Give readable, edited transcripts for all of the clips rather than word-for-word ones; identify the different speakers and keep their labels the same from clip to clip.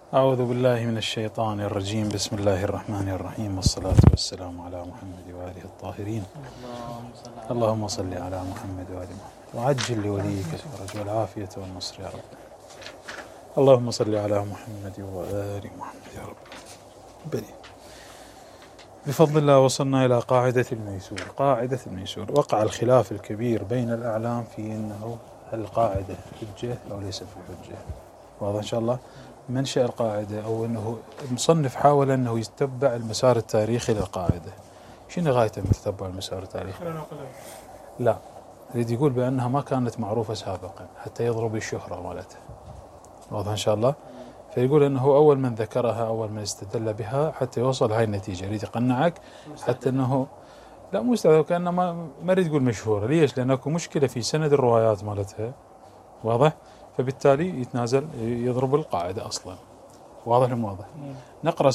Speaker 1: أعوذ بالله من الشيطان الرجيم. بسم الله الرحمن الرحيم، والصلاة والسلام على محمد وآله الطاهرين. اللهم صل على محمد وآل محمد وعجل لوليك الفرج والعافية والنصر يا رب. اللهم صل على محمد وآل محمد يا رب. بلي بفضل الله وصلنا إلى قاعدة الميسور. قاعدة الميسور وقع الخلاف الكبير بين الأعلام في أنه القاعدة حجة أو ليست بحجة. واضح إن شاء الله منشأ القاعدة، أو أنه المصنف حاول أنه يتبع المسار التاريخي للقاعدة. شنو غايته من تتبع المسار التاريخي؟ لا، يريد يقول بأنها ما كانت معروفة سابقا حتى يضرب الشهرة مالتها. واضح إن شاء الله. فيقول أنه أول من ذكرها، أول من استدل بها حتى يوصل هاي النتيجة. يريد يقنعك حتى أنه لا مستعد، كأنه ما يريد يقول مشهورة. ليش؟ لأن اكو مشكلة في سند الروايات مالتها. واضح؟ فبالتالي يتنازل يضرب القاعدة أصلا. واضح ولا واضح؟ نقرأ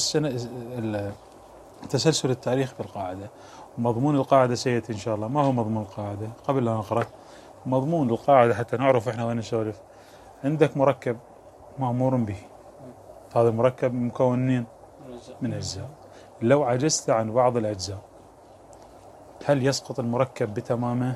Speaker 1: تسلسل التاريخ بالقاعدة. مضمون القاعدة سيأتي إن شاء الله. ما هو مضمون القاعدة؟ قبل لا نقرأ مضمون القاعدة حتى نعرف إحنا وين نسولف. عندك مركب مأمور به، هذا المركب مكون من أجزاء. لو عجزت عن بعض الأجزاء هل يسقط المركب بتمامه؟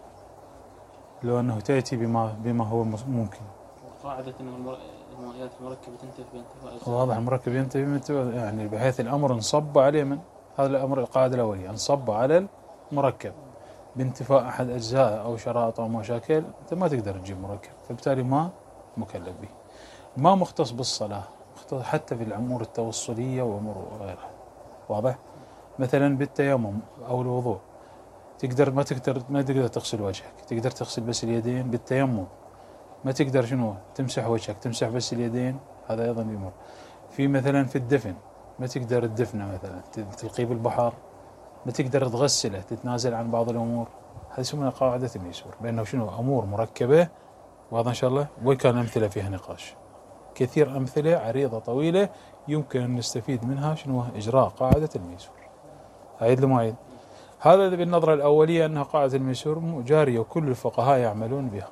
Speaker 1: لو أنه تأتي بما هو ممكن.
Speaker 2: قاعدة أن المركب تنتهي بانتفاء.
Speaker 1: واضح، المركب ينتهي بانتفاء، يعني بحيث الأمر انصب عليه من هذا الأمر. القاعدة الأولية انصب على المركب بانتفاء أحد أجزاء أو شرائط أو مشاكل، أنت ما تقدر تجيب مركب، فبالتالي ما مكلف به. ما مختص بالصلاة، مختص حتى في الأمور التوصلية وأمور غيرها. واضح؟ مثلا بالتيمم أو الوضوء، ما تقدر تغسل وجهك، تقدر تغسل بس اليدين. بالتيمم ما تقدر شنو تمسح وجهك، تمسح بس اليدين، هذا أيضا يمر. في مثلا في الدفن ما تقدر تدفنه، مثلا تلقيه بالبحر، ما تقدر تغسله، تتنازل عن بعض الأمور. هذه اسمها قاعدة الميسور، بأنه شنو أمور مركبة. واضح إن شاء الله. وكان أمثلة فيها نقاش كثير، أمثلة عريضة طويلة يمكن أن نستفيد منها شنو إجراء قاعدة الميسور. أعيد لما أعيد. هذا بالنظرة الأولية أنها قاعدة الميسور جارية وكل الفقهاء يعملون بها،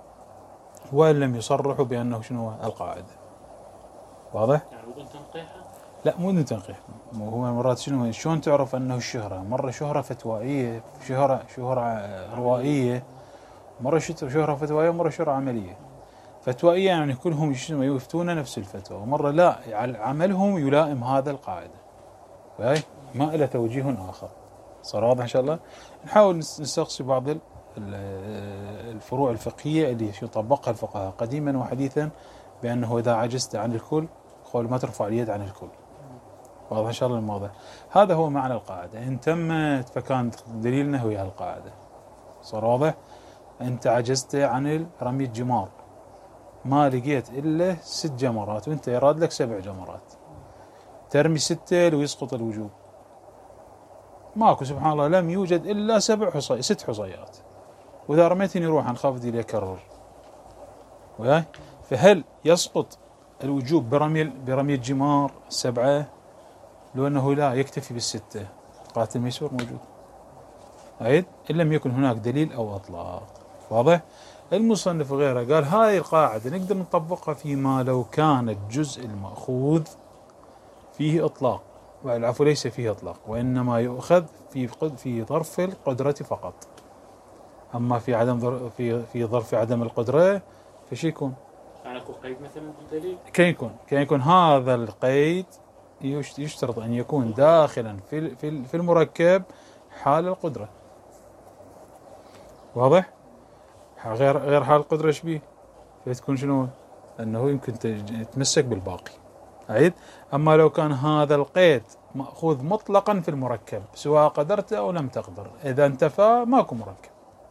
Speaker 1: وإن لم يصرحوا بأنه شنو القاعدة. واضح؟
Speaker 2: يعني بدون تنقيحها؟
Speaker 1: لا، مو بدون تنقيح. هو مرات شلون تعرف أنه الشهرة؟ مرة شهرة فتوائية، شهرة روائية، مرة شهرة فتوائية، ومرة شهرة عملية. فتوائية يعني كلهم يفتون نفس الفتوى، ومرة لا، عملهم يلائم هذا القاعدة، ما إلى توجيه آخر. صار واضح إن شاء الله. نحاول نستقصي بعض الفروع الفقهية اللي طبقها الفقهاء قديما وحديثا، بأنه إذا عجزت عن الكل قول ما ترفع اليد عن الكل. واضح إن شاء الله الموضوع. هذا هو معنى القاعدة. إن تمت فكانت دليلنا هو القاعدة. صار واضح. أنت عجزت عن رمي الجمار، ما لقيت إلا 6 جمرات وأنت يراد لك 7 جمرات، ترمي 6 ويسقط الوجوب. ماكو سبحان الله، لم يوجد إلا 6 حصيات، وإذا رميتني روح نخاف دي يكرر. فهل يسقط الوجوب برمي الجمار 7، لو أنه لا يكتفي بال6؟ قاعدة الميسور موجود. أعيد، إن لم يكن هناك دليل أو أطلاق. واضح؟ المصنف وغيره قال هاي القاعدة نقدر نطبقها فيما لو كان الجزء المأخوذ فيه إطلاق، والعفو ليس فيه إطلاق، وإنما يؤخذ في ظرف القدرة فقط. أما في ظرف عدم القدرة فشي يكون
Speaker 2: يعني يكون قيد مثلا بالدليل.
Speaker 1: كان يكون هذا القيد يشترط أن يكون داخلا في المركب حال القدرة. واضح؟ غير حال القدرة ايش بيه؟ فتكون شنو؟ أنه يمكن تتمسك بالباقي. أعيد. أما لو كان هذا القيد مأخوذ مطلقا في المركب سواء قدرت أو لم تقدر، إذا انتفى ماكو مركب.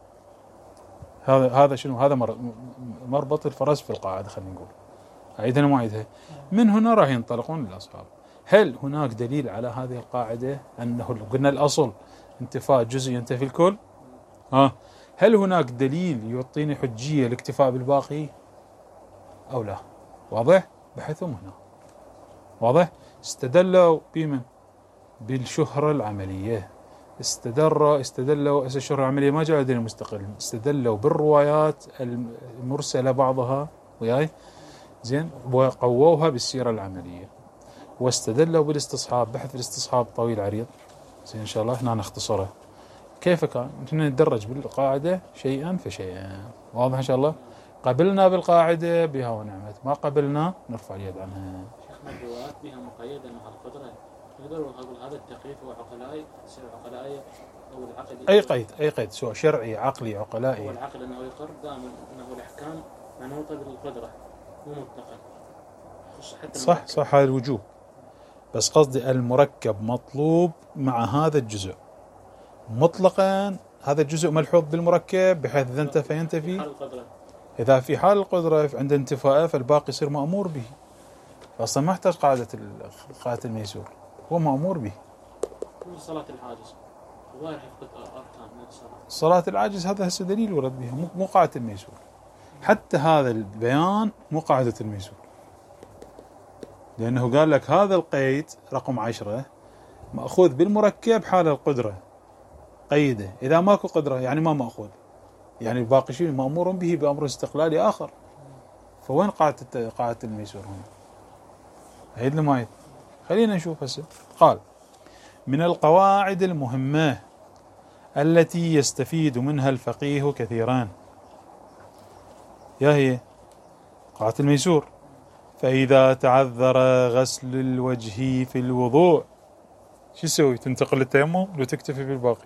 Speaker 1: هذا شنو؟ هذا مربط الفرس في القاعدة. خلينا نقول أعيدها وأعيدها. من هنا راح ينطلقون الأصحاب. هل هناك دليل على هذه القاعدة أنه قلنا الأصل انتفاء جزء ينتفي الكل؟ هل هناك دليل يعطيني حجية الاكتفاء بالباقي أو لا؟ واضح؟ بحثهم هنا. واضح؟ استدلوا بمن؟ بالشهرة العملية. استدلوا الشهرة العملية ما جاء دليل مستقل، استدلوا بالروايات المرسلة بعضها وياي زين، وقووها بالسيرة العملية واستدلوا بالاستصحاب. بحث الاستصحاب طويل عريض، زين إن شاء الله هنا نختصره. كيف كان؟ نتدرج بالقاعدة شيئا فشيئا. واضح إن شاء الله؟ قبلنا بالقاعدة بها ونعمت، ما قبلنا نرفع اليد عنها.
Speaker 2: شيخنا الروايات بها مقيدة مع القدرة، نقدر نقول هذا التقييد هو عقلائي، يصير عقلائي أو العقل.
Speaker 1: أي قيد سواء شرعي عقلي عقلائي.
Speaker 2: هو العقل أنه يقر دائما أنه الأحكام منوطة بالقدرة مو مطلقا.
Speaker 1: صح هذا الوجوب، بس قصدي المركب مطلوب مع هذا الجزء مطلقا. هذا الجزء ملحوظ بالمركب بحيث إذا انتفى ينتفي. إذا في حال القدرة عند انتفاءه فالباقي يصير مأمور به. أصلا ما احتاج قاعدة الميسور، هو مأمور به.
Speaker 2: صلاة العاجز وغير حفظ أركان الصلاة.
Speaker 1: صلاة العاجز هذا هسه دليل ورد بها، مو قاعدة الميسور. حتى هذا البيان مو قاعدة الميسور، لأنه قال لك هذا القيد رقم 10 مأخوذ بالمركب حال القدرة، قيده. إذا ماكو قدرة يعني ما مأخوذ، يعني الباقي شيء مأمور به بأمر استقلالي آخر. فوين قاعدة الميسور هنا؟ هيد لما خلينا نشوف هسه. قال: من القواعد المهمة التي يستفيد منها الفقيه كثيران، يا هي قاعدة الميسور. فإذا تعذر غسل الوجه في الوضوء شو تسوي؟ تنتقل للتيمم لو تكتفي بالباقي؟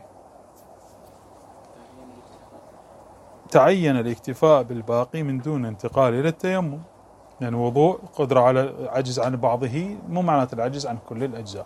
Speaker 1: تعين الاكتفاء بالباقي من دون انتقال إلى التيمم، يعني وضوء قدرة على عجز عن بعضه مو معناته العجز عن كل الأجزاء.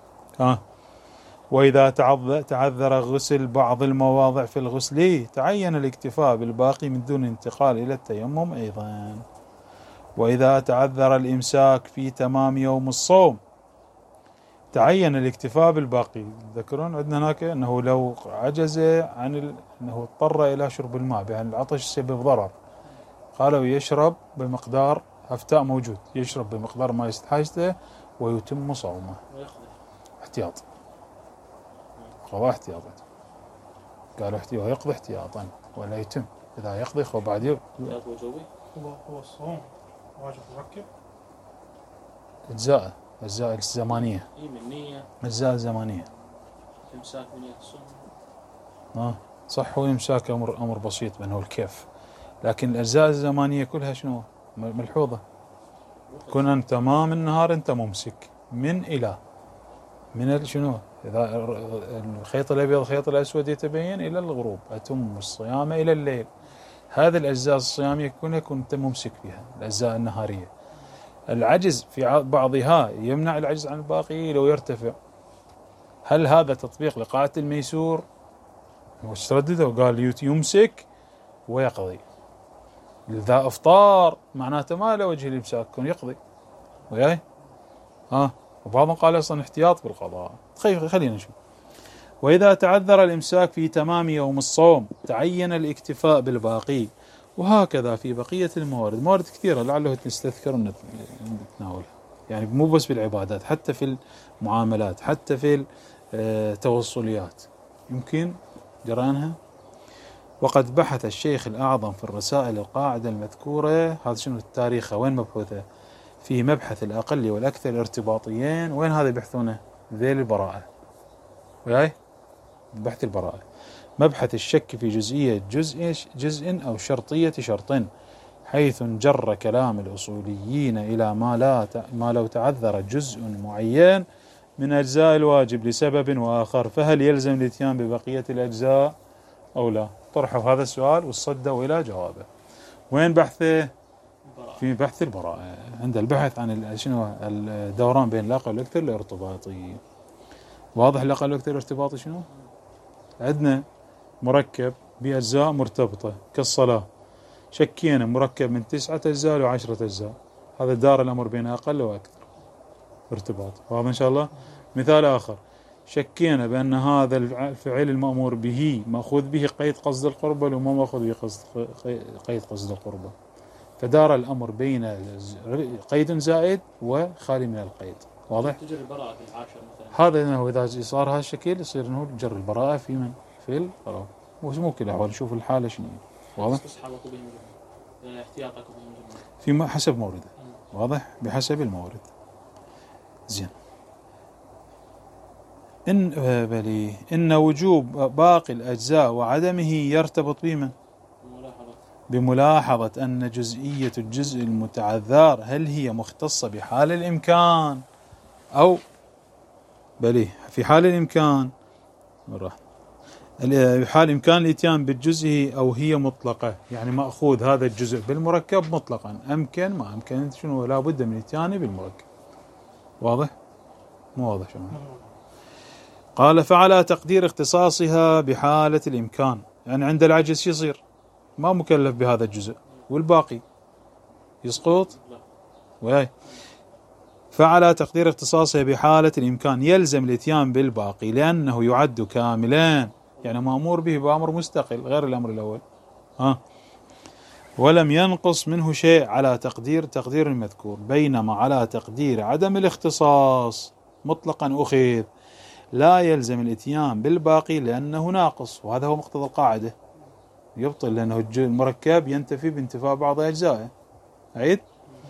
Speaker 1: وإذا تعذر غسل بعض المواضع في الغسل تعين الاكتفاء بالباقي من دون انتقال إلى التيمم أيضا. وإذا تعذر الإمساك في تمام يوم الصوم تعين الاكتفاء بالباقي. تذكرون عندنا هناك أنه لو عجز عن أنه اضطر إلى شرب الماء بأن العطش يسبب ضرر، قالوا يشرب بمقدار هفتاء موجود، يشرب بمقدار ما يستحاجته ويتم صومه احتياط، قضاء احتياطا. قالوا يقضي احتياطا ولا يتم. إذا يقضي خو بعد
Speaker 3: هو الصوم واجب مركب.
Speaker 1: أجزاء الزمانية.
Speaker 2: من نية.
Speaker 1: أجزاء الزمانية.
Speaker 2: إمساك من نية الصوم.
Speaker 1: صح، هو إمساك أمر بسيط بأنه الكيف، لكن الأجزاء الزمانية كلها شنو ملحوظة. كن أنت تمام النهار أنت ممسك من إلى من شنو، إذا الخيط الأبيض الخيط الأسود يتبين إلى الغروب أتم الصيام إلى الليل. هذه الأجزاء الصيامية كلها كنت ممسك بها، الأجزاء النهارية. العجز في بعضها يمنع العجز عن الباقي لو يرتفع. هل هذا تطبيق لقاعدة الميسور؟ وش تردده وقال يمسك ويقضي. إذا أفطار معناته ما له وجه الإمساك، كن يقضي وياي. وبعضهم قال أصلا احتياط بالقضاء. خلينا نشوف. وإذا تعذر الإمساك في تمام يوم الصوم تعين الاكتفاء بالباقي. وهكذا في بقية موارد كثيرة لعله نستذكر ونتناولها، يعني مو بس بالعبادات، حتى في المعاملات، حتى في التوصليات يمكن جرانها. وقد بحث الشيخ الأعظم في الرسائل القاعدة المذكورة، هذا شنو التاريخ وين مبحوثة؟ في مبحث الأقل والأكثر ارتباطيين. وين هذا يبحثونه؟ ذيل البراءة وياي بحث البراءة. مبحث الشك في جزئية جزء أو شرطية شرط، حيث جر كلام الأصوليين إلى ما لو تعذر جزء معين من أجزاء الواجب لسبب وآخر فهل يلزم الاتيان ببقية الأجزاء أو لا؟ طرحوا هذا السؤال وصدوا إلى جوابه. وين بحثه؟ في بحث البراءة، عند البحث عن شنو الدوران بين الأقل والأكثر الارتباطي. واضح الأقل والأكثر الارتباطي شنو؟ عندنا مركب بأجزاء مرتبطة كالصلاة، شكينا مركب من 9 أجزاء و10 أجزاء، هذا دار الأمر بين أقل وأكثر ارتباط. واضح إن شاء الله. مثال آخر، شكينا بأن هذا الفعل المأمور به مأخوذ به قيد قصد القربة وما مأخوذ به قيد قصد القربة، فدار الأمر بين قيد زائد وخالي من القيد. واضح؟
Speaker 2: تجري البراءة في العاشر مثلا.
Speaker 1: هذا إنه إذا صار هذا الشكل يصير إنه جر البراءة في من؟ في البراءة. مو كل الأحوال، نشوف الحالة شنو. واضح؟
Speaker 2: استصحابك بهم احتياطك بهم
Speaker 1: في حسب مورده. واضح؟ بحسب المورد. زين. إن وجوب باقي الأجزاء وعدمه يرتبط بمن؟ بملاحظة أن جزئية الجزء المتعذر هل هي مختصة بحال الإمكان أو في حال الإمكان بحال إمكان الإتيان بالجزء أو هي مطلقة، يعني مأخوذ هذا الجزء بالمركب مطلقا، أمكن ما أمكن شنو لا بد من الإتيان بالمركب. واضح؟ مو واضح شنو؟ قال فعلى تقدير اختصاصها بحالة الإمكان، يعني عند العجز يصير ما مكلف بهذا الجزء والباقي يسقط. وياي فعلى تقدير اختصاصها بحالة الإمكان يلزم الإتيان بالباقي لأنه يعد كاملا، يعني مأمور به بأمر مستقل غير الأمر الأول. ولم ينقص منه شيء على تقدير المذكور، بينما على تقدير عدم الاختصاص مطلقا أخذ لا يلزم الإتيان بالباقي لأنه ناقص، وهذا هو مقتضى القاعدة، يبطل لأنه المركب ينتفي بانتفاء بعض أجزائه. عيد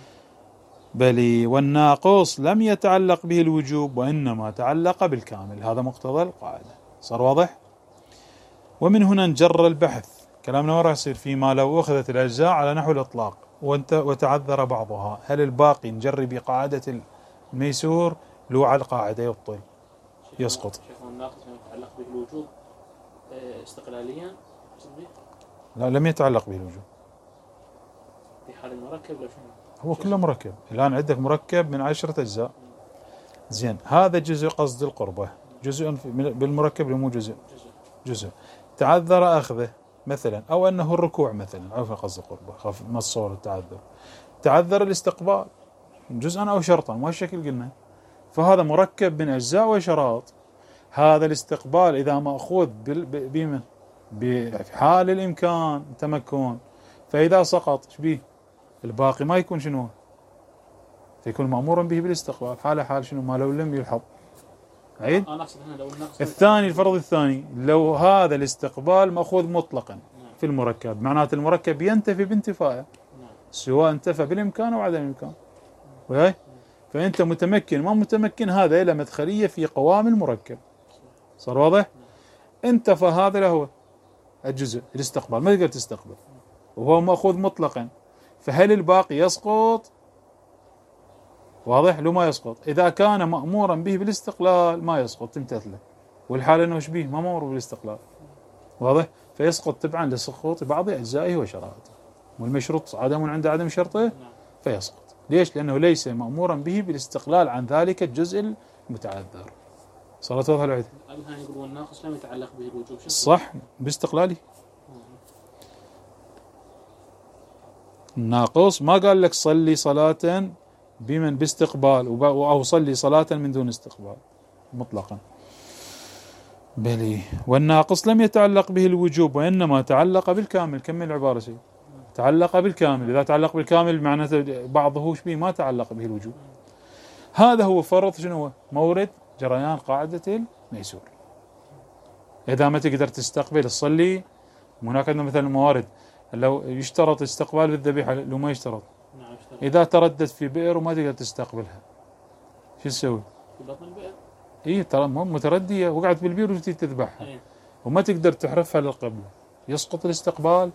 Speaker 1: والناقص لم يتعلق به الوجوب وإنما تعلق بالكامل، هذا مقتضى القاعدة. صار واضح؟ ومن هنا نجر البحث، كلامنا ما راح يصير فيما لو أخذت الأجزاء على نحو الإطلاق وتعذر بعضها، هل الباقي نجري بقاعدة الميسور لو على القاعدة يبطل يسقط.
Speaker 2: شيخ الناقص يتعلق به الوجوب استقلاليا؟
Speaker 1: لا لم يتعلق به الوجوب
Speaker 2: في حال المركب لو شنو؟
Speaker 1: هو كله مركب. الآن عندك مركب من 10 أجزاء. زين هذا جزء قصد القربة، جزء بالمركب مو جزء تعذر أخذه مثلا، أو أنه الركوع مثلا، عرف قصد القربة ما الصور التعذر، تعذر الاستقبال جزءا أو شرطا، ما الشكل قلنا، فهذا مركب من أجزاء وشراط. هذا الاستقبال إذا مأخوذ بمن؟ بحال الإمكان تمكن، فإذا سقط شبيه الباقي ما يكون شنو؟ فيكون مأمورا به بالاستقبال حال شنو ما لو لم يلحظ. عيد الثاني الفرض الثاني لو هذا الاستقبال مأخوذ مطلقا في المركب، معناته المركب ينتفي بانتفاعه سواء انتفى بالإمكان أو عدم الإمكان. وهي فأنت متمكن ما متمكن هذا إلى مدخلية في قوام المركب. صار واضح؟ انتفى هذا له الجزء الاستقبال ما تقدر تستقبل وهو مأخوذ مطلقا، فهل الباقي يسقط؟ واضح؟ لو ما يسقط إذا كان مأمورا به بالاستقلال ما يسقط تمتثله، والحال أنه شبيه ما مأمور بالاستقلال. واضح؟ فيسقط تبعا لسقوط بعض أجزائه وشرائطه، والمشروط عدم عند عدم شرطه فيسقط. ليش؟ لأنه ليس مأمورا به بالاستقلال عن ذلك الجزء المتعذر. صارت واضحة العيد؟
Speaker 2: أبها يقول والناقص لم يتعلق به الوجوب.
Speaker 1: صح باستقلالي. الناقص ما قال لك صلي صلاة بمن باستقبال أو صلي صلاة من دون استقبال مطلقا. والناقص لم يتعلق به الوجوب وإنما تعلق بالكامل. كمل العبارة سيد. تعلق بالكامل، إذا تعلق بالكامل معناته بعضه شبيه ما تعلق به الوجوب. هذا هو فرض شنو؟ مورد جريان قاعدة الميسور. إذا ما تقدر تستقبل تصلي، هناك عندنا مثلا موارد لو يشترط استقبال بالذبيحة لو ما يشترط، إذا تردد في بئر وما تقدر تستقبلها شو تسوي؟
Speaker 2: في بطن البئر؟
Speaker 1: إيه ترى متردية وقعت بالبئر وتي تذبحها وما تقدر تحرفها للقبلة، يسقط الاستقبال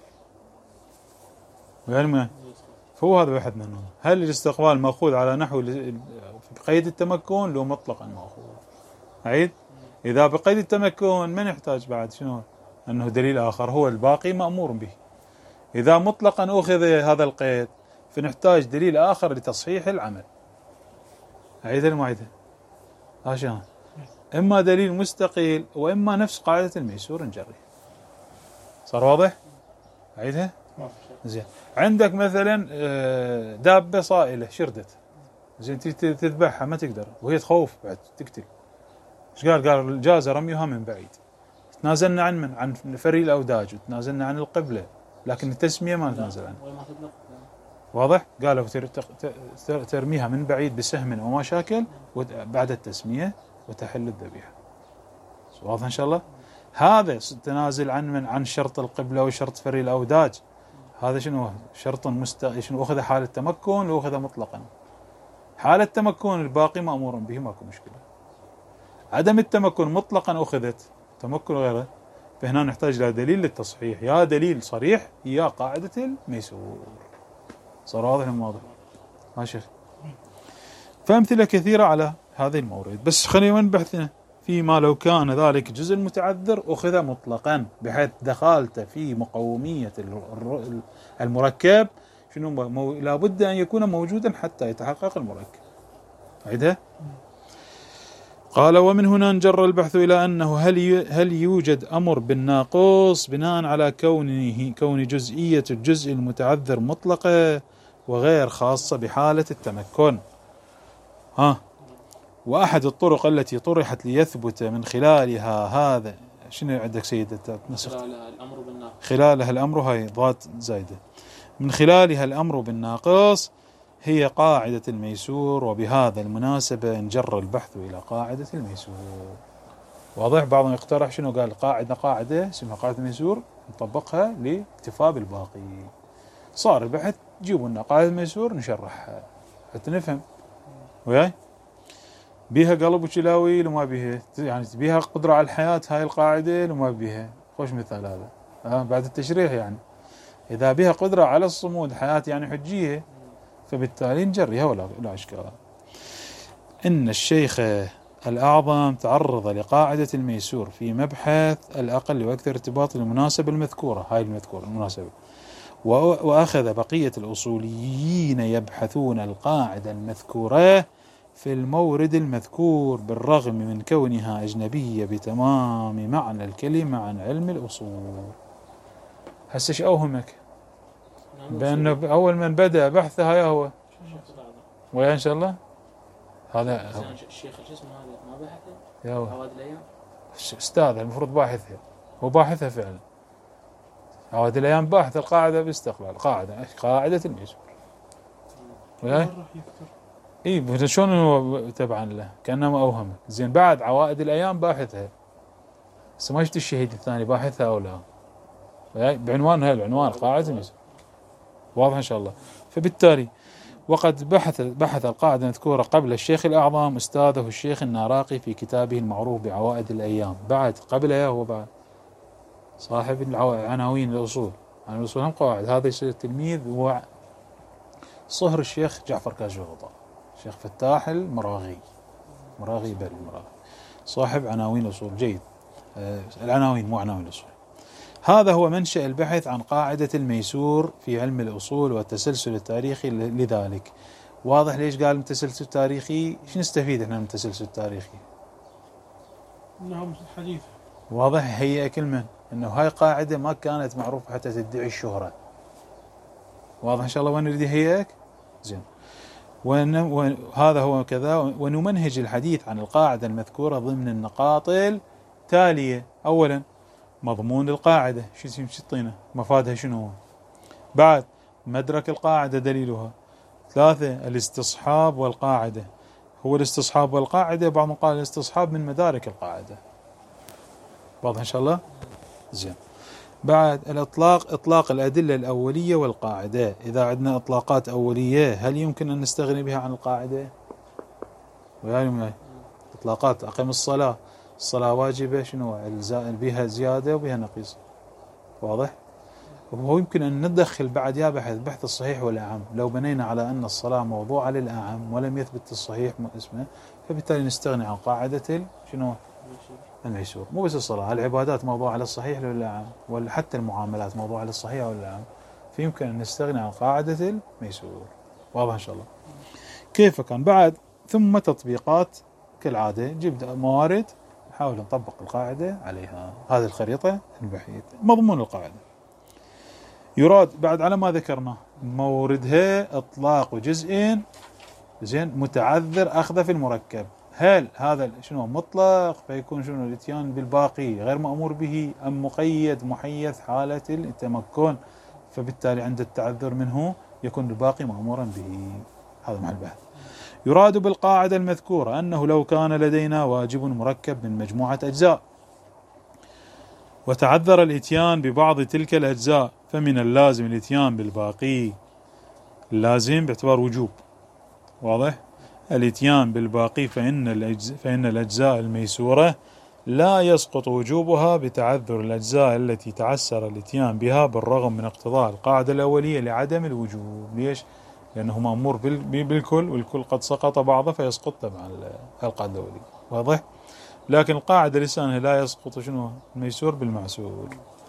Speaker 1: ويعني فهو هذا بحث منه. هل الاستقبال مأخوذ على نحو بقيد التمكن لو مطلقا مأخوذ؟ عيد إذا بقيد التمكن ما نحتاج بعد شنو؟ أنه دليل آخر، هو الباقي مأمور به. إذا مطلقا أخذ هذا القيد فنحتاج دليل آخر لتصحيح العمل. عيد المعيدة عشان إما دليل مستقيل وإما نفس قاعدة الميسور نجري. صار واضح؟ عيدها؟ زين. عندك مثلا دابة صائلة شردت، زين تذبحها ما تقدر وهي تخوف بعد تقتل، ايش قال جاز رميها من بعيد. تنازلنا عن فري الأوداج وتنازلنا عن القبلة، لكن التسمية ما نتنازل عنها. واضح؟ قالوا ترميها من بعيد بسهم أو ما شاكل بعد التسمية وتحل الذبيحة. واضح إن شاء الله؟ هذا تنازل عن شرط القبلة وشرط فري الأوداج، هذا شنو شرط شنو أخذ حال التمكن وأخذ مطلقا حالة تمكن الباقي مأمور به، ماكو مشكلة. عدم التمكن مطلقا أخذت، تمكن غيره، فهنا نحتاج إلى دليل للتصحيح، يا دليل صريح يا قاعدة الميسور. صار واضح الموضوع؟ ها شيخ. فأمثلة كثيرة على هذه المورد، بس خلينا نبحثنا فيما لو كان ذلك جزء متعذر أخذ مطلقا، بحيث دخلت في مقومية المركب شنو لابد أن يكون موجودا حتى يتحقق المركب. أعيدها. قال: ومن هنا انجر البحث إلى أنه هل يوجد أمر بالناقص بناء على كون جزئية الجزء المتعذر مطلقة وغير خاصة بحالة التمكن. وأحد الطرق التي طرحت ليثبت من خلالها هذا، شنو عندك سيدة؟ خلالها الأمر، هاي ضاد زايدة، من خلالها الأمر بالناقص هي قاعدة الميسور، وبهذا المناسبة انجر البحث إلى قاعدة الميسور. واضح؟ بعضهم يقترح شنو، قال قاعدة اسمها قاعدة الميسور نطبقها لاكتفاء بالباقي. صار البحث جيبوا لنا قاعدة الميسور نشرحها حتى نفهم. وياي بيها قلب وشلاوي وما بيها، يعني بيها قدرة على الحياة هاي القاعدة وما بيها. خوش مثال هذا بعد التشريح، يعني إذا بها قدرة على الصمود حياة يعني حجية، فبالتالي نجريها ولا إشكال. إن الشيخ الأعظم تعرض لقاعدة الميسور في مبحث الأقل وأكثر ارتباط المناسبة المذكورة، هاي المذكورة المناسبة، وأخذ بقية الأصوليين يبحثون القاعدة المذكورة في المورد المذكور، بالرغم من كونها أجنبية بتمام معنى الكلمة عن علم الأصول. هسه أوهمك بأنه أول من بدأ بحثها يا هو ويا إن شاء الله هذا
Speaker 2: الشيخ شو اسمه هذا ما بحثه
Speaker 1: يا هو
Speaker 2: عواد الأيام،
Speaker 1: أستاذ المفروض باحثها، هو باحثها فعلا. عواد الأيام باحث القاعدة باستقلال، قاعدة الميسور. وياي إيه شلون هو تبعا له كأنما أوهمك. زين بعد عوائد الأيام باحثها، بس ما شفت الشهيد الثاني باحثها أو لا. بعنوان هاي العنوان قاعدة الميسور. واضح إن شاء الله. فبالتالي وقد بحث القاعدة المذكورة قبل الشيخ الأعظم أستاذه الشيخ الناراقي في كتابه المعروف بعوائد الأيام. بعد قبله هو بعد صاحب عناوين الأصول، عن الأصول هم قواعد. هذا يصير التلميذ هو صهر الشيخ جعفر كاشغطاء، الشيخ فتاح المراغي صاحب عناوين الأصول. جيد، العناوين مو عناوين الأصول. هذا هو منشأ البحث عن قاعدة الميسور في علم الأصول والتسلسل التاريخي لذلك. واضح ليش قال التسلسل التاريخي؟ شو نستفيد احنا من التسلسل التاريخي؟
Speaker 3: انهم حديث.
Speaker 1: واضح. هي كلمة انه هاي قاعدة ما كانت معروفة حتى تدعي الشهرة. واضح ان شاء الله وين نريد هيك؟ زين. وهذا هو كذا. ونمنهج الحديث عن القاعدة المذكورة ضمن النقاط التالية. أولا مضمون القاعدة، شو تعطينا مفادها شنو هو. بعد مدرك القاعدة دليلها. 3 الاستصحاب والقاعدة. هو الاستصحاب والقاعدة بعضهم قال الاستصحاب من مدارك القاعدة. واضح إن شاء الله. زين. بعد إطلاق الأدلة الأولية والقاعدة. إذا عندنا إطلاقات أولية هل يمكن أن نستغني بها عن القاعدة؟ ويعني إطلاقات أقم الصلاة واجبة، شنو بها زيادة وبها نقيص. واضح. وهو يمكن أن ندخل بعد يا بحث الصحيح والأعم. لو بنينا على أن الصلاة موضوعة للأعم ولم يثبت الصحيح اسمه، فبالتالي نستغني عن قاعدة شنو الميسور. مو بس الصلاة، العبادات موضوعة على الصحيح للأعم، ولا حتى المعاملات موضوعة على الصحيح والأعم، فيمكن أن نستغني عن قاعدة الميسور. واضح إن شاء الله. كيف كان بعد ثم تطبيقات كالعادة، جبت موارد نحاول نطبق القاعدة عليها. هذه الخريطة البحث. مضمون القاعدة يراد بعد على ما ذكرنا موردها إطلاق جزء زين متعذر أخذ في المركب. هل هذا شنو مطلق فيكون شنو الاتيان بالباقي غير مأمور به، أم مقيد محيث حالة التمكن، فبالتالي عند التعذر منه يكون الباقي مأمورا به. هذا محل البحث. يراد بالقاعدة المذكورة أنه لو كان لدينا واجب مركب من مجموعة أجزاء وتعذر الاتيان ببعض تلك الأجزاء، فمن اللازم الاتيان بالباقي. اللازم باعتبار وجوب. واضح. الاتيان بالباقي فإن الأجزاء الميسورة لا يسقط وجوبها بتعذر الأجزاء التي تعسر الاتيان بها بالرغم من اقتضاء القاعدة الأولية لعدم الوجوب. ليش؟ لأنه مأمور بالكل، والكل قد سقط بعضه فيسقط تبع القاعدة الأولية. واضح؟ لكن القاعدة لسانها لا يسقط شنو؟ الميسور بالمعسور.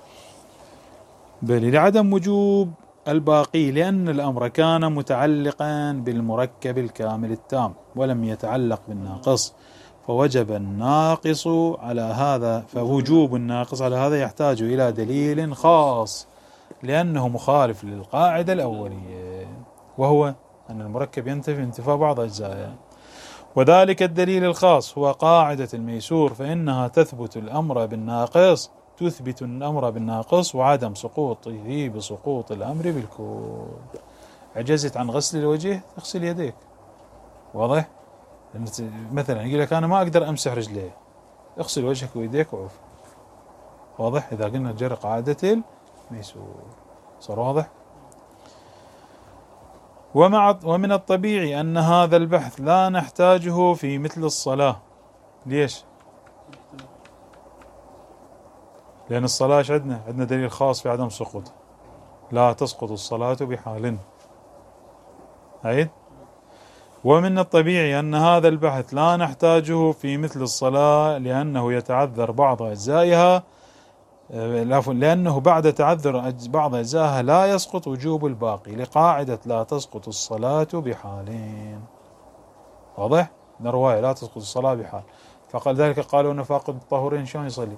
Speaker 1: بل لعدم وجوب الباقي لأن الأمر كان متعلقا بالمركب الكامل التام ولم يتعلق بالناقص، فوجب الناقص على هذا، فوجوب الناقص على هذا يحتاج إلى دليل خاص لأنه مخالف للقاعدة الأولية، وهو أن المركب ينتفي انتفاء بعض أجزائه. وذلك الدليل الخاص هو قاعدة الميسور، فإنها تثبت الأمر بالناقص، تثبت الأمر بالناقص وعدم سقوطه بسقوط الأمر بالكل. عجزت عن غسل الوجه اغسل يديك. واضح؟ مثلا يقول لك أنا ما أقدر أمسح رجلي، اغسل وجهك ويديك وعوف. واضح؟ إذا قلنا جرى قاعدة الميسور صار واضح. ومن الطبيعي أن هذا البحث لا نحتاجه في مثل الصلاة. ليش؟ لأن الصلاة عندنا دليل خاص في عدم سقوط، لا تسقط الصلاة بحال. عيد. ومن الطبيعي أن هذا البحث لا نحتاجه في مثل الصلاة لأنه يتعذر بعض أجزائها، لأنه بعد تعذر بعض أجزائها لا يسقط وجوب الباقي لقاعدة لا تسقط الصلاة بحالين. واضح؟ رواية لا تسقط الصلاة بحال، فقال ذلك قالوا أنه فاقد الطهورين شلون يصلي؟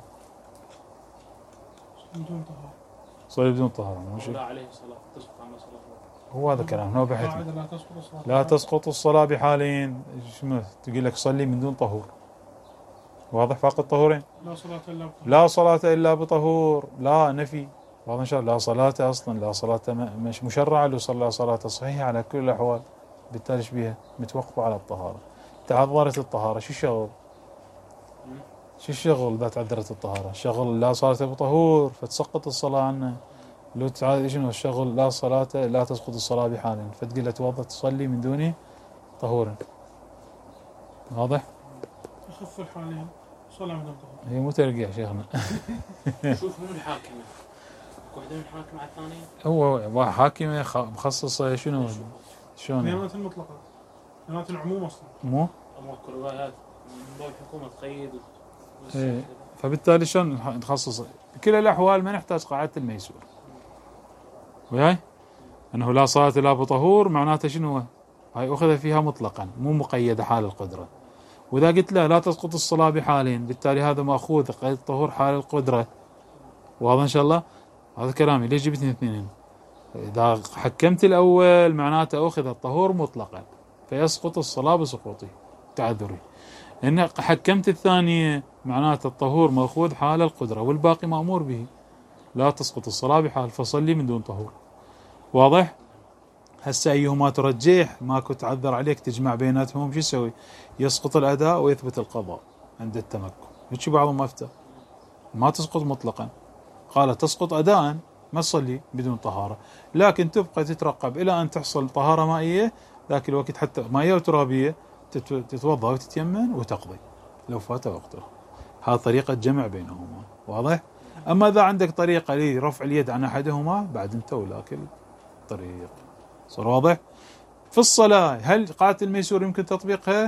Speaker 3: بدون طهارة.
Speaker 1: صلي بدون طهارة.
Speaker 2: لا عليه الصلاة تسقط عنه صلاة.
Speaker 1: هو هذا كلام هو بحث.
Speaker 3: لا
Speaker 1: تسقط الصلاة بحالين. شنو تقول لك صلي من دون طهور؟ واضح؟ فاقد طهورين. لا صلاة إلا بطهور. لا نفي. واضح إن شاء الله. لا صلاة أصلا، لا صلاة مش مشرعة لو صلى صلاة صحيحة على كل الأحوال، بالتالي بها متوقفة على الطهارة. تعذرت الطهارة شو الشغل؟ شو الشغل إذا تعذرت الطهارة؟ شغل لا صلاة بطهور فتسقط الصلاة عنه. لو تعال شنو الشغل؟ لا صلاة لا تسقط الصلاة بحال، فتقول له توضأ تصلي من دون طهور. واضح؟
Speaker 3: أخف الحالين صلاة من دون طهور.
Speaker 1: هي مو ترقيع شيخنا.
Speaker 2: شوف من الحاكمة، واحدة من الحاكمة على الثانية.
Speaker 1: هو حاكمة مخصصة شنو؟ شلون؟
Speaker 3: ديانات المطلقة، ديانات العموم أصلا.
Speaker 1: مو؟
Speaker 2: أماكن روايات من الحكومة تقيد.
Speaker 1: إيه. فبالتالي شلون نخصص؟ بكل الأحوال ما نحتاج قاعدة الميسور. وياي؟ أنه لا صلاة لا بطهور معناته شنو؟ هاي أخذ فيها مطلقا مو مقيدة حال القدرة. وإذا قلت لا تسقط الصلاة بحالين، بالتالي هذا مأخوذ قيد الطهور حال القدرة. واضح إن شاء الله؟ هذا كلامي. ليش جبتني اثنين؟ إذا حكمت الأول معناته أخذ الطهور مطلقا فيسقط الصلاة بسقوطه تعذري. إن حكمت الثانية معناته الطهور مأخوذ حال القدرة والباقي مأمور به، لا تسقط الصلاة بحال فصلي من دون طهور. واضح؟ هسه أيهما ترجح ماكو تعذر عليك تجمع بيناتهم شو يسوي؟ يسقط الأداء ويثبت القضاء عند التمكن. هيك بعضهم أفتى ما تسقط مطلقا، قال تسقط أداء ما تصلي بدون طهارة، لكن تبقى تترقب إلى أن تحصل طهارة مائية ذاك الوقت حتى مائية وترابية تتوضأ وتتيمم وتقضي لو فات وقته. هذه طريقة جمع بينهما. واضح؟ أما إذا عندك طريقة لرفع اليد عن أحدهما بعد أنت ولاك الطريق. صار واضح؟ في الصلاة هل قاعدة الميسور يمكن تطبيقها؟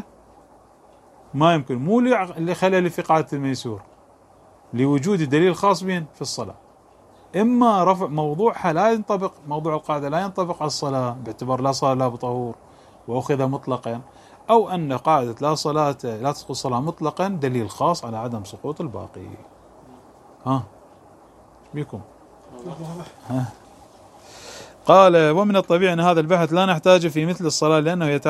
Speaker 1: ما يمكن، مو لخلل في قاعدة الميسور، لوجود دليل خاص بين في الصلاة. إما رفع موضوعها لا ينطبق، موضوع القاعدة لا ينطبق على الصلاة باعتبار لا صلاة لا بطهور وأخذ مطلقا، أو أن قاعدة لا صلاة لا تسقط الصلاة مطلقا دليل خاص على عدم سقوط الباقي. ها بيكم؟ ها. قال ومن الطبيعي أن هذا البحث لا نحتاج في مثل الصلاة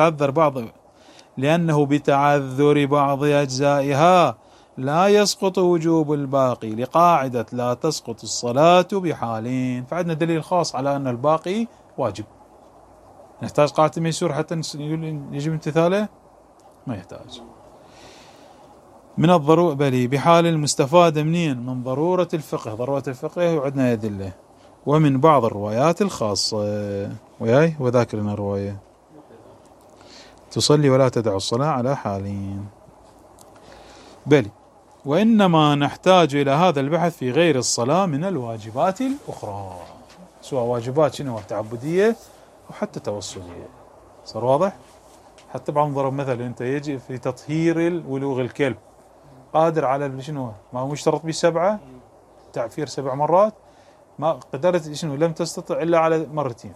Speaker 1: لأنه بتعذر بعض أجزائها لا يسقط وجوب الباقي لقاعدة لا تسقط الصلاة بحالين. فعندنا دليل خاص على أن الباقي واجب. نحتاج قاعدة الميسور حتى يجب امتثاله؟ ما يحتاج. من الضرورة بل بحال المستفادة منين؟ من ضرورة الفقه. ضرورة الفقه وعندنا أدلة ومن بعض الروايات الخاصة. وياي وذاكرنا رواية تصلي ولا تدع الصلاة على حالين. بل وإنما نحتاج إلى هذا البحث في غير الصلاة من الواجبات الأخرى، سواء واجبات شنو تعبدية وحتى توسلية. صار واضح؟ حتى بعض ضرب مثل، أنت يجي في تطهير ولوغ الكلب قادر على شنو ما هو مشترط به 7 تعفير 7 مرات، ما قدرت شنو لم تستطع إلا على مرتين.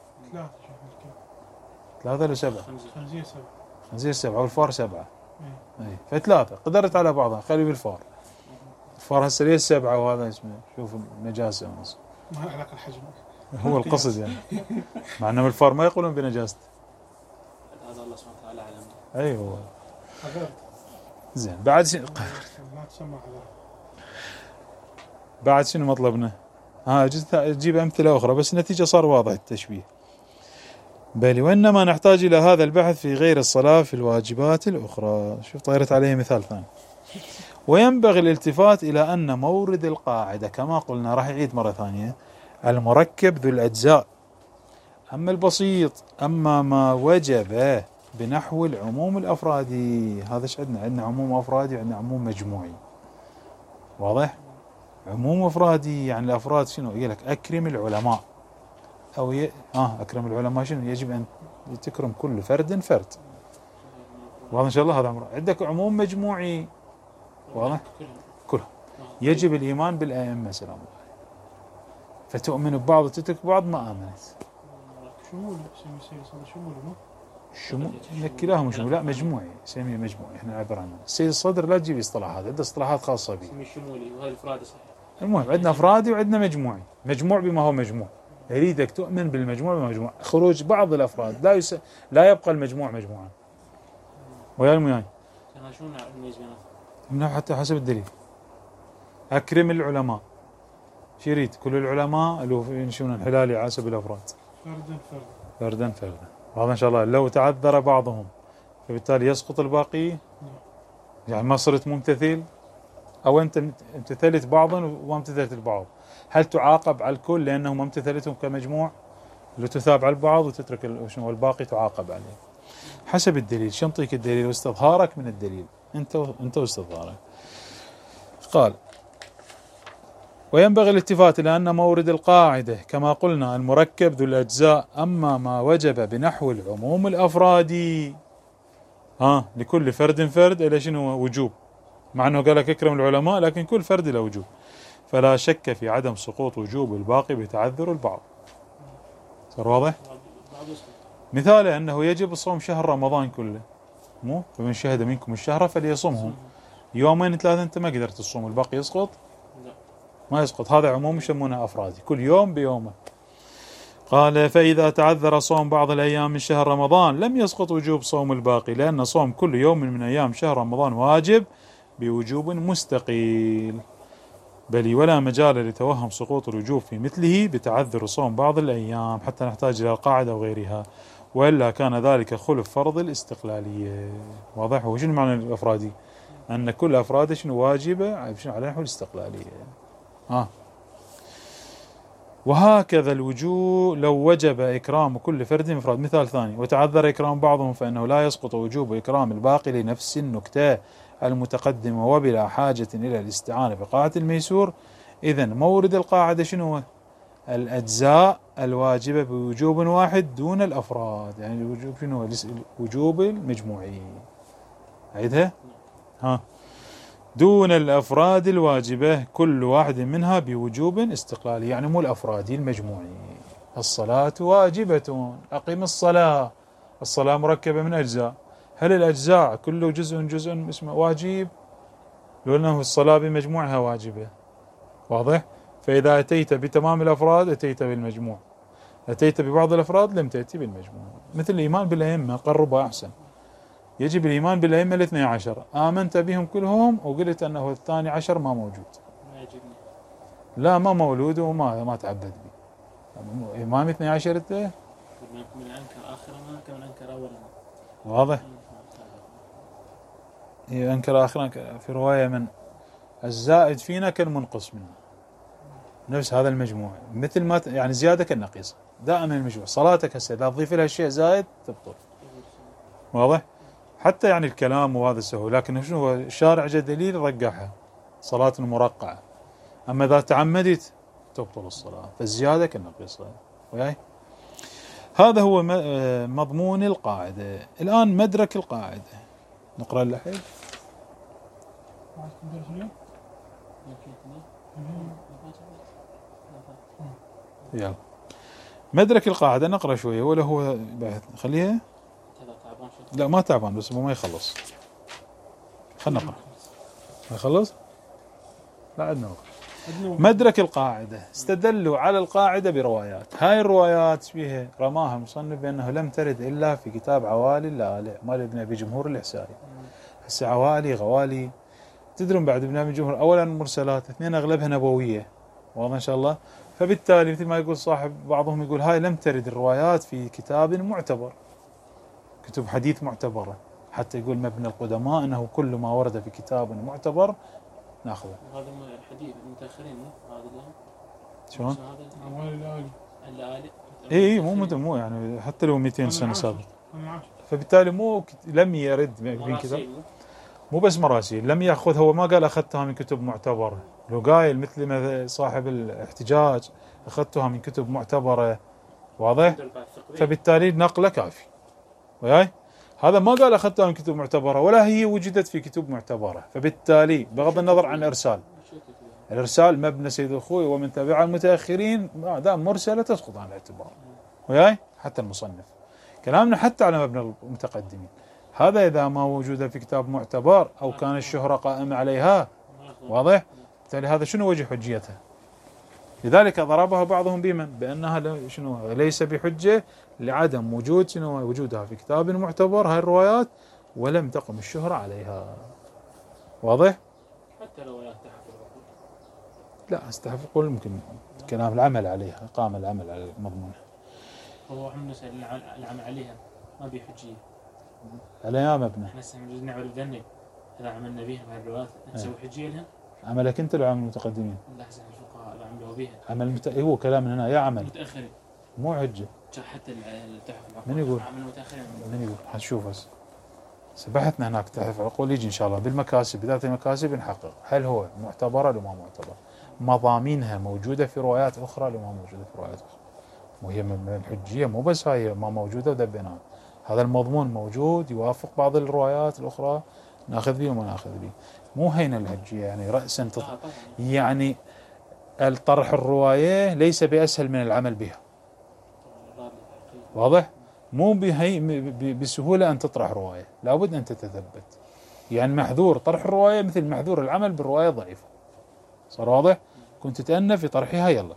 Speaker 1: 3 ولا 7؟ خنزير 7 والفار 7. اي ف3 قدرت على بعضها، خلي بالفار. الفار هسه ليش 7؟ وهذا اسمه شوف النجاسة
Speaker 3: ما له علاقة الحجم،
Speaker 1: هو القصد يعني. مع انه الفار ما يقولون بنجاسته.
Speaker 2: هذا الله سبحانه وتعالى علم.
Speaker 1: ايوه زين. بعد
Speaker 3: لا تسمى حذر.
Speaker 1: بعد شنو مطلبنا؟ جيب امثله اخرى بس النتيجه صار واضح التشبيه. بل وإنما نحتاج إلى هذا البحث في غير الصلاة في الواجبات الأخرى. شوف طيرت عليه مثال ثاني. وينبغي الالتفات إلى أن مورد القاعدة كما قلنا، راح يعيد مرة ثانية، المركب ذو الأجزاء، أما البسيط، أما ما وجب بنحو العموم الأفرادي. هذا ايش عندنا؟ عندنا عموم أفرادي وعندنا عموم مجموعي. واضح؟ عموم أفرادي يعني الأفراد شنو؟ يقول لك أكرم العلماء، أو أكرم العلماء شنو؟ يجب أن تكرم كل فرد فرد. واضح إن شاء الله؟ هذا أمر. عندك عموم مجموعي، واضح؟ كله يجب الإيمان بالأئمة سلام الله، فتؤمن ببعض وتترك بعض ما آمنت.
Speaker 3: شمول شمول مو؟
Speaker 1: شمول كلاهم شمول، لا مجموعي، سميه مجموعي احنا نعبر عنه. السيد الصدر لا تجيب اصطلاحات، عنده اصطلاحات خاصة به.
Speaker 2: سمي شمولي وهذا الافراد صحيح.
Speaker 1: المهم عندنا افرادي وعندنا مجموعي. مجموع بما هو مجموع، يريدك تؤمن بالمجموع بما مجموع. خروج بعض الافراد لا يبقى المجموع مجموعا. ويا المياي
Speaker 2: انا شو نميز بينهم؟
Speaker 1: من حتى حسب الدليل. اكرم العلماء، شو يريد؟ كل العلماء اللي ينشون الحلالي على حسب الافراد، فردا فردا. وهذا ان شاء الله لو تعذر بعضهم فبالتالي يسقط الباقي، يعني ما صرت ممتثل، او انت امتثلت بعضا وما امتثلت البعض، هل تعاقب على الكل لانه ما امتثلتهم كمجموع؟ لو تثاب على البعض وتترك الباقي تعاقب عليه حسب الدليل. شنطيك الدليل واستظهارك من الدليل، انت واستظهارك. قال وينبغي الالتفات إلى أن مورد القاعدة كما قلنا المركب ذو الأجزاء، أما ما وجب بنحو العموم الأفرادي لكل فرد فرد إلى شنو وجوب، مع أنه قال لك اكرم العلماء لكن كل فرد له وجوب، فلا شك في عدم سقوط وجوب الباقي بتعذر البعض. صار واضح؟ مثاله أنه يجب صوم شهر رمضان كله، مو فمن شهد منكم الشهر فليصمه. يومين 3 أنت ما قدرت تصوم، الباقي يسقط؟ ما يسقط. هذا عموم يسمونه أفرادي، كل يوم بيومه. قال فإذا تعذر صوم بعض الأيام من شهر رمضان لم يسقط وجوب صوم الباقي، لأن صوم كل يوم من أيام شهر رمضان واجب بوجوب مستقيل، بل ولا مجال لتوهم سقوط الوجوب في مثله بتعذر صوم بعض الأيام حتى نحتاج إلى القاعدة وغيرها، وإلا كان ذلك خلف فرض الاستقلالية. واضح؟ وشنو معنى الأفرادي؟ أن كل أفراد شنو واجبة على نحو الاستقلالية. وهكذا الوجوب لو وجب إكرام كل فرد مفرد. مثال ثاني، وتعذر إكرام بعضهم فإنه لا يسقط وجوب إكرام الباقي لنفس النكتة المتقدمة وبلا حاجة إلى الاستعانة بقاعدة الميسور. إذن مورد القاعدة شنو هو؟ الأجزاء الواجبة بوجوب واحد دون الأفراد، يعني الوجوب شنو هو؟ الوجوب المجموعي. أعيدها؟ دون الأفراد الواجبة كل واحد منها بوجوب استقلالي، يعني مو الأفرادي المجموعي. الصلاة واجبة، أقم الصلاة، الصلاة مركبة من أجزاء، هل الأجزاء كله جزء اسمه واجب؟ لو أنه الصلاة بمجموعها واجبة. واضح؟ فإذا أتيت بتمام الأفراد أتيت بالمجموع، أتيت ببعض الأفراد لم تأتي بالمجموع. مثل الإيمان بالأئمة قربها أحسن، يجب الإيمان بالأئمة 12، آمنت بهم كلهم وقلت أنه 12 ما موجود، لا ما مولود وما تعبد به. إمام 12 أنت
Speaker 2: من أنكر آخرنا كمن أنكر أولنا.
Speaker 1: واضح؟ أنكر آخرنا في رواية من الزائد فينا كالمنقص منا، نفس هذا المجموع، مثل ما يعني زيادة كالنقيصة، دائما المجموع. صلاتك هسه إذا تضيف لها شيء زائد تبطل. واضح؟ حتى يعني الكلام وهذا سهو، لكن شنو هو الشارع جاء دليل رقعها صلاة مرقعة. أما إذا تعمدت تبطل الصلاة، فالزيادة كالنقيصة. وياي؟ هذا هو مضمون القاعدة. الآن مدرك القاعدة نقرأ اللحيل. يلا مدرك القاعدة نقرأ شوية ولا هو خليها. لا ما تعبان بس ما يخلص، خلنا نقرأ ما يخلص. لا عندنا وقت. مدرك القاعدة. استدلوا على القاعدة بروايات. هاي الروايات فيها رماها المصنف بأنه لم ترد إلا في كتاب عوالي اللآلئ مال ابن أبي جمهور الإحسائي. هسه عوالي غوالي تدرون بعد ابن أبي جمهور أولا مرسلات، اثنين أغلبها نبوية، واضح إن شاء الله. فبالتالي مثل ما يقول صاحب بعضهم يقول هاي لم ترد الروايات في كتاب معتبر، كتب حديث معتبرة، حتى يقول مبنى القدماء أنه كل ما ورد في كتاب معتبر ناخذه.
Speaker 2: هذا حديث المتأخرين هذا لا
Speaker 1: شلون؟
Speaker 2: اللآلئ.
Speaker 1: اي مو يعني حتى لو 200 سنة سابق. فبالتالي لم يرد من كتاب، مو بس مراسيل لم يأخذ. هو ما قال أخذتها من كتب معتبرة، لو قايل مثل ما صاحب الاحتجاج أخذتها من كتب معتبرة، واضح؟ فبالتالي نقله كافي. وياي؟ هذا ما قال أخذتها من كتب معتبرة ولا هي وجدت في كتب معتبرة، فبالتالي بغض النظر عن الإرسال مبنى سيد الخوي ومن تبع المتأخرين ما دام مرسلة تسقط عن الاعتبار. وياي؟ حتى المصنف كلامنا حتى على مبنى المتقدمين. هذا إذا ما وجود في كتاب معتبر أو كان الشهرة قائمة عليها، واضح؟ بالتالي هذا شنو وجه حجيتها؟ لذلك ضربها بعضهم بأنها شنو ليس بحجة لعدم وجود شنو وجودها في كتاب معتبر هاي الروايات ولم تقم الشهرة عليها. واضح؟
Speaker 2: حتى لو يستحق العقول.
Speaker 1: لا استحق العقول ممكن كلام العمل عليها، قام العمل على مضمونها.
Speaker 2: هو احنا نسأل العمل عليها ما بحجية.
Speaker 1: عليها مبنى.
Speaker 2: احنا نعمل ذنب إذا عملنا بها هاي الروايات نسوي حجية لها.
Speaker 1: عملك أنت لو عمل المتقدمين؟
Speaker 2: لا أحسن الفقهاء اللي عملوا بها.
Speaker 1: عمل هو كلام هنا يا عمل.
Speaker 2: متأخرين.
Speaker 1: مو حجة.
Speaker 2: حتى التحف العقول.
Speaker 1: من يقول؟
Speaker 2: عمل متأخرين.
Speaker 1: من يقول؟ حنشوف هسه. سبحتنا هناك تحف العقول يجي إن شاء الله بالمكاسب، بذات المكاسب نحقق هل هو معتبر ولا ما معتبر. مضامينها موجودة في روايات أخرى ولا ما موجودة في روايات أخرى. وهي من الحجية مو بس هاي ما موجودة وذبيناها، هذا المضمون موجود يوافق بعض الروايات الأخرى ناخذ به وما ناخذ به. مو هين الحجية يعني رأسا يعني الطرح الرواية ليس بأسهل من العمل بها. واضح؟ مو بسهولة أن تطرح رواية، لابد أن تتثبت. يعني محذور طرح الرواية مثل محذور العمل بالرواية ضعيفة. صار واضح؟ كنت تتأنى في طرحها. يلا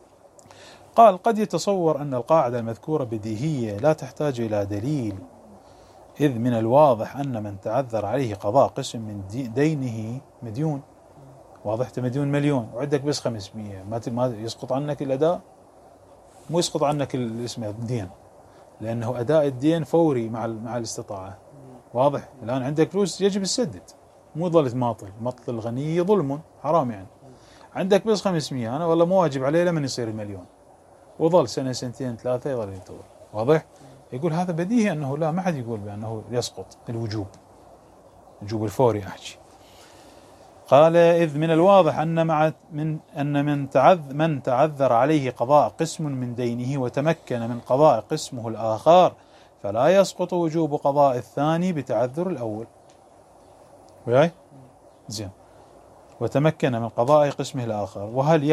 Speaker 1: قال قد يتصور أن القاعدة المذكورة بديهية لا تحتاج إلى دليل، إذ من الواضح أن من تعذر عليه قضاء قسم من دينه مديون. واضح؟ مديون مليون وعندك بس 500، ما يسقط عنك الأداء، مو يسقط عنك اسمه الدين، لأنه أداء الدين فوري مع الاستطاعة. واضح؟ الآن عندك فلوس يجب السدد، مو ظل تماطل. مطل الغني ظلم حرام. يعني عندك بس 500، أنا والله مو واجب عليه لمن يصير المليون، وظل سنة سنتين ثلاثة يظل ينتظر. واضح؟ يقول هذا بديهي أنه لا، ما حد يقول بأنه يسقط الوجوب الفوري. أحكي قال إذ من الواضح أن من تعذر عليه قضاء قسم من دينه وتمكن من قضاء قسمه الآخر فلا يسقط وجوب قضاء الثاني بتعذر الأول. وياي؟ زين. وتمكن من قضاء قسمه الآخر.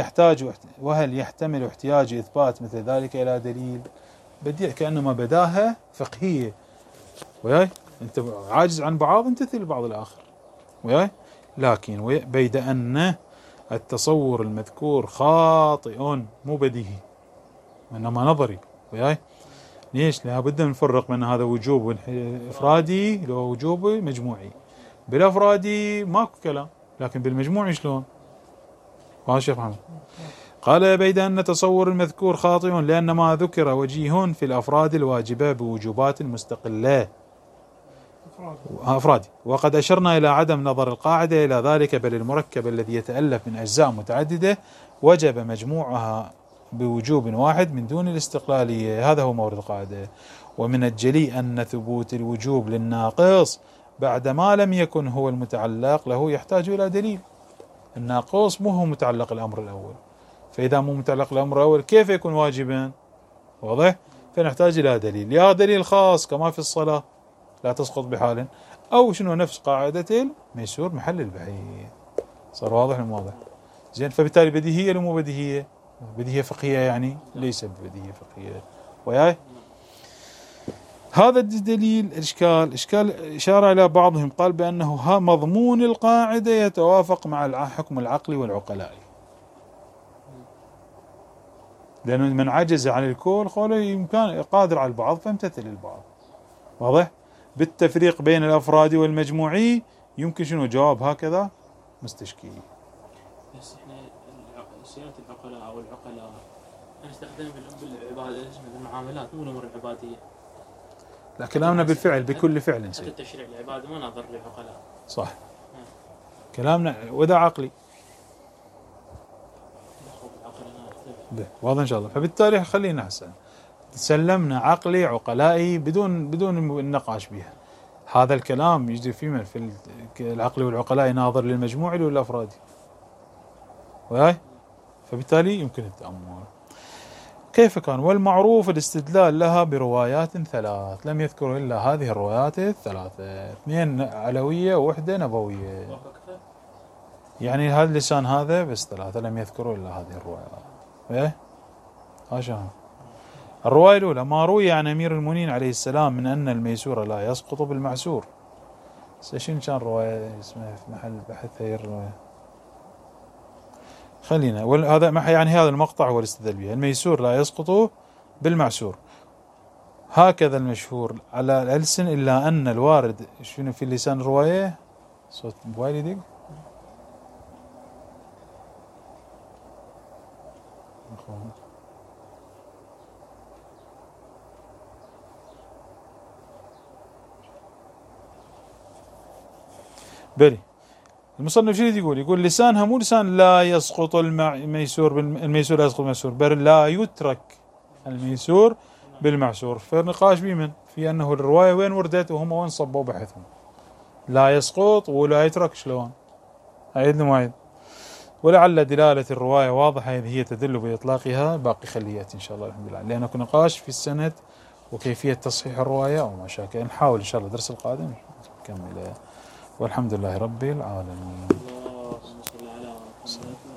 Speaker 1: وهل يحتمل احتياج إثبات مثل ذلك إلى دليل؟ بديع كأنما بداهة فقهية. وياي؟ أنت عاجز عن بعض امتثل البعض الآخر. وياي؟ لكن بيد أن التصور المذكور خاطئ مو بديهي وإنما نظري. وياي؟ ليش؟ لابد نفرق بين هذا وجوب إفرادي لو وجوب مجموعي. بالأفرادي ماكو كلام، لكن بالمجموعي شلون؟ هذا الشيخ محمد قال بيد أن تصور المذكور خاطئ لأن ما ذكر وجيه في الأفراد الواجبة بوجوبات مستقلة أفرادي، وقد أشرنا إلى عدم نظر القاعدة إلى ذلك، بل المركب الذي يتألف من أجزاء متعددة وجب مجموعها بوجوب واحد من دون الاستقلالية. هذا هو مورد القاعدة. ومن الجلي أن ثبوت الوجوب للناقص بعد ما لم يكن هو المتعلق له يحتاج إلى دليل. الناقص مو هو متعلق الأمر الأول، فإذا مو متعلق الأمر الأول كيف يكون واجبا؟ واضح؟ فنحتاج إلى دليل، يا دليل خاص كما في الصلاة لا تسقط بحال، أو شنو نفس قاعدة الميسور محل البعيد. صار واضح المواضح؟ زين، فبالتالي بديهية ولا مو بديهية؟ بديهية فقهية يعني ليس بديهية فقهية. وياي هذا الدليل إشكال إشارة إلى بعضهم قال بأنه مضمون القاعدة يتوافق مع الحكم العقلي والعقلائي، لأنه من عجز عن الكل قوله يمكن قادر على البعض فامتثل البعض. واضح؟ بالتفريق بين الأفراد والمجموعي يمكن شنو جواب هكذا مستشكي.
Speaker 2: بس احنا سياسة العقلاء أو العقلاء نستخدمها بالعبادة، بالمعاملات مو الأمور العبادية.
Speaker 1: لا، كلامنا بالفعل بكل فعل
Speaker 2: حتى التشريع العبادة ما نظر للعقلاء.
Speaker 1: صح. كلامنا وذا عقلي واضح إن شاء الله. فبالتالي خلينا أحسن سلمنا عقلي عقلائي بدون النقاش بها. هذا الكلام يجري في من في العقل والعقلاء ناظر للمجموع ولا الأفراد؟ وياي؟ فبالتالي يمكن التأمل. كيف كان؟ والمعروف الاستدلال لها بروايات 3، لم يذكروا إلا هذه الروايات 3، 2 علوية وواحدة نبوية. يعني هذا اللسان هذا بس 3، لم يذكروا إلا هذه الروايات. وياي؟ عشان الرواية الأولى ما روي عن أمير المؤمنين عليه السلام من أن الميسور لا يسقط بالمعسور. شنو كان رواية اسمها في محل بحث هي الرواية؟ خلينا هذا يعني هذا المقطع هو الاستدلال به، الميسور لا يسقط بالمعسور، هكذا المشهور على الألسن، إلا أن الوارد شنو في لسان الرواية. صوت موبايلي يدق. بلي المصنف شنو يقول لسانها مو لسان لا يسقط الميسور الميسور لا يسقط بالمعسور، بل لا يترك الميسور بالمعسور. فالنقاش بمن في أنه الرواية وين وردت وهم وين صبوا بحثهم، لا يسقط ولا يترك شلون. عيد معيد. ولعل دلالة الرواية واضحة هي تدل بإطلاقها، باقي خليات إن شاء الله الحمد لله، لأنه نقاش في السند وكيفية تصحيح الرواية أو مشاكل. نحاول إن شاء الله الدرس القادم نكمل، والحمد لله رب العالمين.
Speaker 2: اللهم صل على محمد.